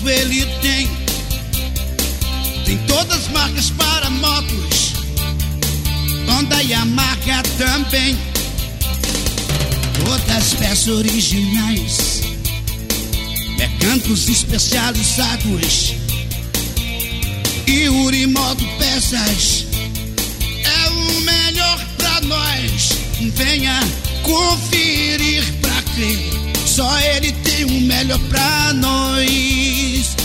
moto ele tem todas as marcas para motos, Honda e Yamaha também. Todas as peças originais, mecânicos especializados. E Urimoto Peças é o melhor pra nós. Venha conferir pra crer, só ele tem o melhor pra nós.